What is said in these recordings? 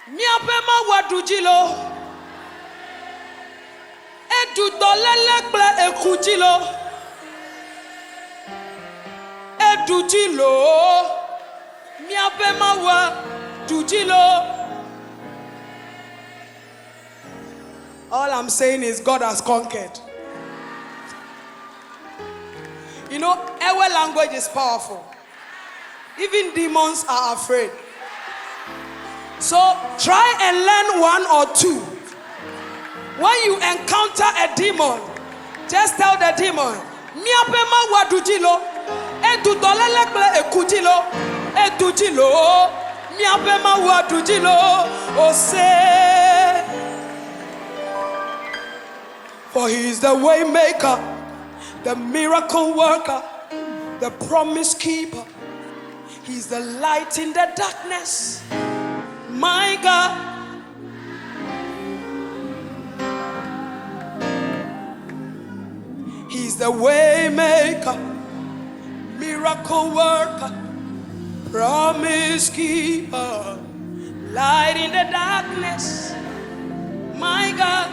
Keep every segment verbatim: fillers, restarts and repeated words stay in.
Miapema wadujilo. Edu dolele ple ekujilo. Edujilo. Miapema wadujilo. All I'm saying is God has conquered. You know, our language is powerful. Even demons are afraid. So try and learn one or two. When you encounter a demon, just tell the demon, Miapema wadujilo, edudolele kple ekujilo, edujilo, miapema wadujilo, ose. For he is the way maker, the miracle worker, the promise keeper. He's the light in the darkness. My God. He's the way maker, miracle worker, promise keeper, light in the darkness. My God.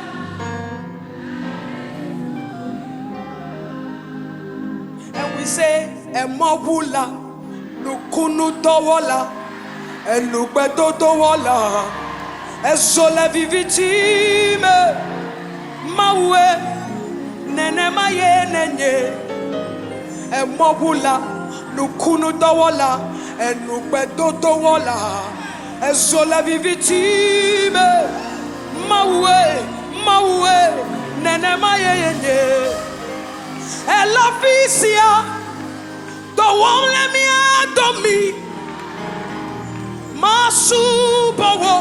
And we say, Emobula, Nukunu Towola, and Nubedo Towola, Esola Vivitime, Mawe, Nene Maye Nenye, Emobula, Nukunu Towola, and Nubedo Towola, Esola Vivitime, Mawe, Mawe, Nene Maye Nenye. Elafisia, the one let me out of me. Masubowo,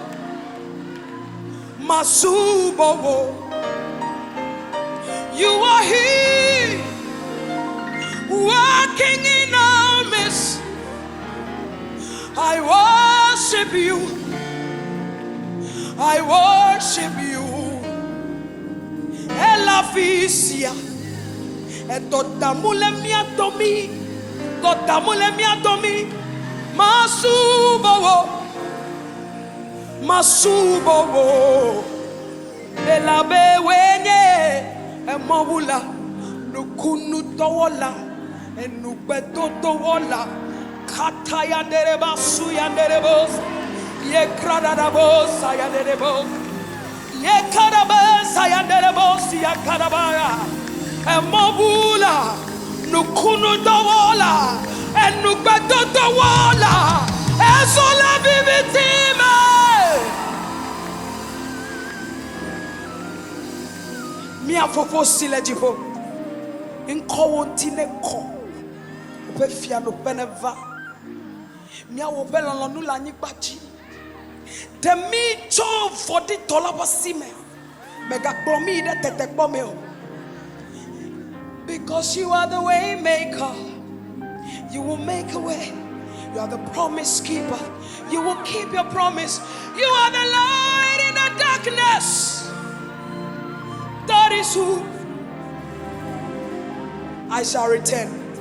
Masubowo. You are here, working in our midst. I worship you. I worship you. Elafisia. Etotamule miatomi, totamule miatomi, masubowo, masubowo. Elabe wenye, emobula, nukunu towola, enubeto towola, kata yandereba su yanderebos, ye kradadabos yanderebos, ye karabas yanderebos ya karabaya. Emobula, nukunu dowola, enubedo dowola, esola vivitime. Mia fofo silejipo, inko wontine ko, ope fia no peneva. Mia wopela no nula nyibachi. Demi cho for the tolaba sime, mega plomi de tete pomeo. Because you are the way maker, you will make a way. You are the promise keeper, you will keep your promise. You are the light in the darkness. That is who I shall return.